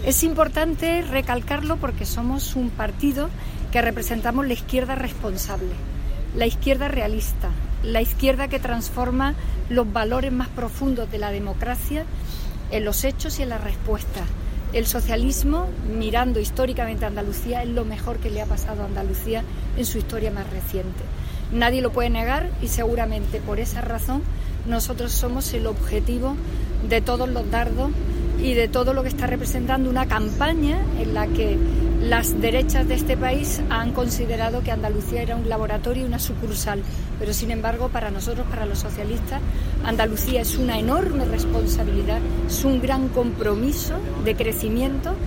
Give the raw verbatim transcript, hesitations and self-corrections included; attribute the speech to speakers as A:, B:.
A: Es importante recalcarlo porque somos un partido que representamos la izquierda responsable, la izquierda realista, la izquierda que transforma los valores más profundos de la democracia en los hechos y en las respuestas. El socialismo, mirando históricamente a Andalucía, es lo mejor que le ha pasado a Andalucía en su historia más reciente. Nadie lo puede negar y seguramente por esa razón nosotros somos el objetivo de todos los dardos y de todo lo que está representando una campaña en la que las derechas de este país han considerado que Andalucía era un laboratorio y una sucursal, pero sin embargo para nosotros, para los socialistas, Andalucía es una enorme responsabilidad, es un gran compromiso de crecimiento.